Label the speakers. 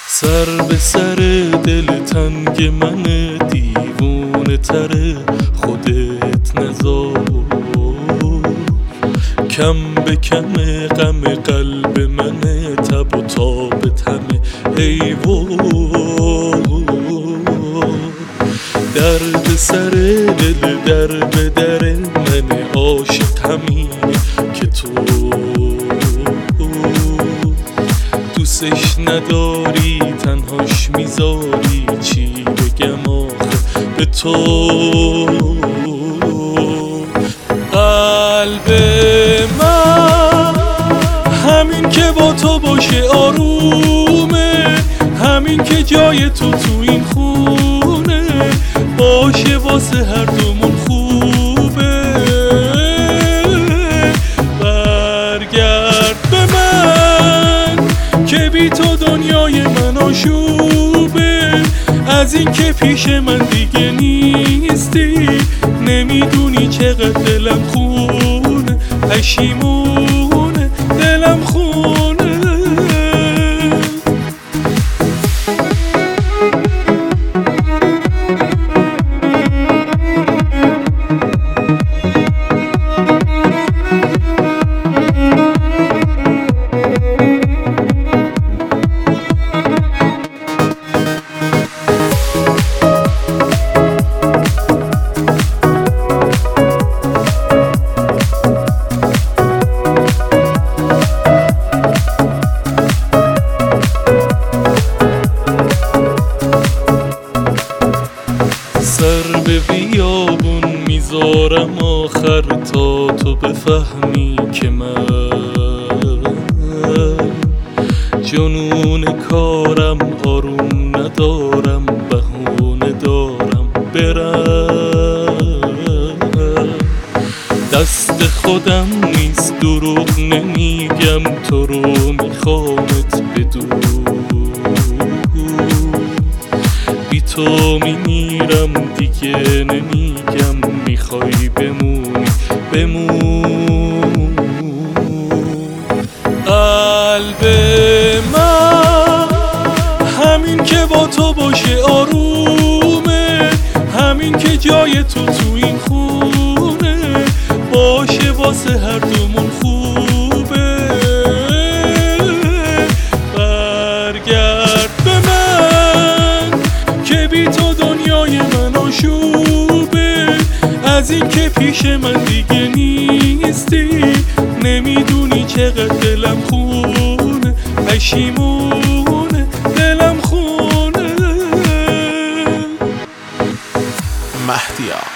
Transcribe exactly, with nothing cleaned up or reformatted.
Speaker 1: سر به سر دل تنگ من دیوونه تره خودت نذار، کم به کم غم قلب من تب و تاب تمه حیوان. درد سر دل در به در من عاشق همینه که تو دوستش نداری، تنهاش میذاری، چی بگم آخه به تو. قلب من همین که با تو باشه آرومه، همین که جای تو تو این خونه باشه واسه هر دومون خوبه. برگرد به من که بی تو دنیای من آشوبه، از این که پیش من دیگه نیستی، نمیدونی چقدر دلم خونه، پشیمونه دلم خونه. سر به بیابون میذارم آخر تا تو بفهمی که من جنون کارم، آروم ندارم، بهونه دارم برم. دست خودم نیست دروغ نمیگم، تو رو میخوامت بدون، بی تو میمیرم دیگه نمیگم، میخوای بمونی بمون. قلب من همین که با تو باشه آرومه، همین که جای تو تو این خونه باشه واسه هر دومون خوبه. برگرد به من که بی تو دنیای من آشوبه، از این که پیش من دیگه نیستی، نمیدونی چقدر دلم خونه، پشیمونه دلم خونه.
Speaker 2: مهدیا